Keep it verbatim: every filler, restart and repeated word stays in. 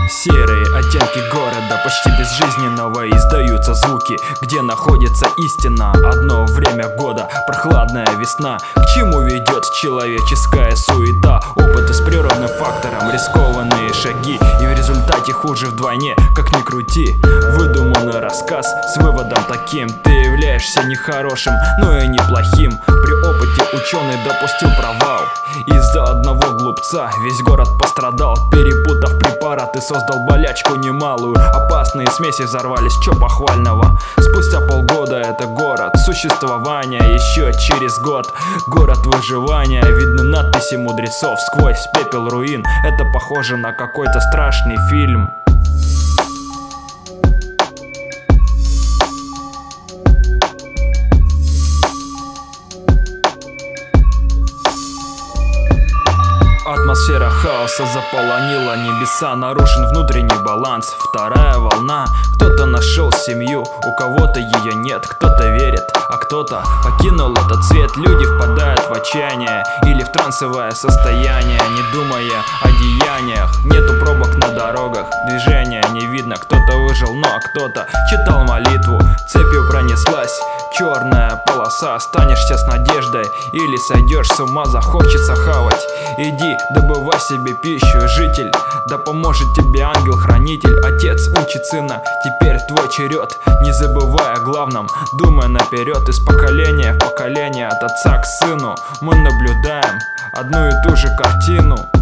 Серые оттенки города, почти безжизненного, издаются звуки, где находится истина. Одно время года, прохладная весна. К чему ведет человеческая суета? Опыты с природным фактором, рискованные шаги, и в результате хуже вдвойне, как ни крути. Выдуманный рассказ с выводом таким: ты являешься не хорошим, но и не плохим. При опыте ученый допустил провал. Из-за одного глупца весь город пострадал, перепутав препараты, создал болячку немалую. Опасные смеси взорвались, чё похвального? Спустя полгода это город существования, еще через год город выживания. Видны надписи мудрецов сквозь пепел руин. Это похоже на какой-то страшный фильм. Атмосфера хаоса заполонила небеса, нарушен внутренний баланс. Вторая волна, кто-то нашел семью, у кого-то ее нет, кто-то верит, а кто-то покинул этот свет. Люди впадают в отчаяние или в трансовое состояние, не думая о деяниях. Нету пробок на дорогах, движения не видно. Кто-то выжил, но а кто-то читал молитву. Цепью пронеслась черная полоса. Останешься с надеждой или сойдешь с ума, захочется хавать. Иди, добывай себе пищу, житель, да поможет тебе ангел-хранитель. Отец учит сына, теперь твой черед. Не забывай о главном, думай наперед. Из поколения в поколение, от отца к сыну, мы наблюдаем одну и ту же картину.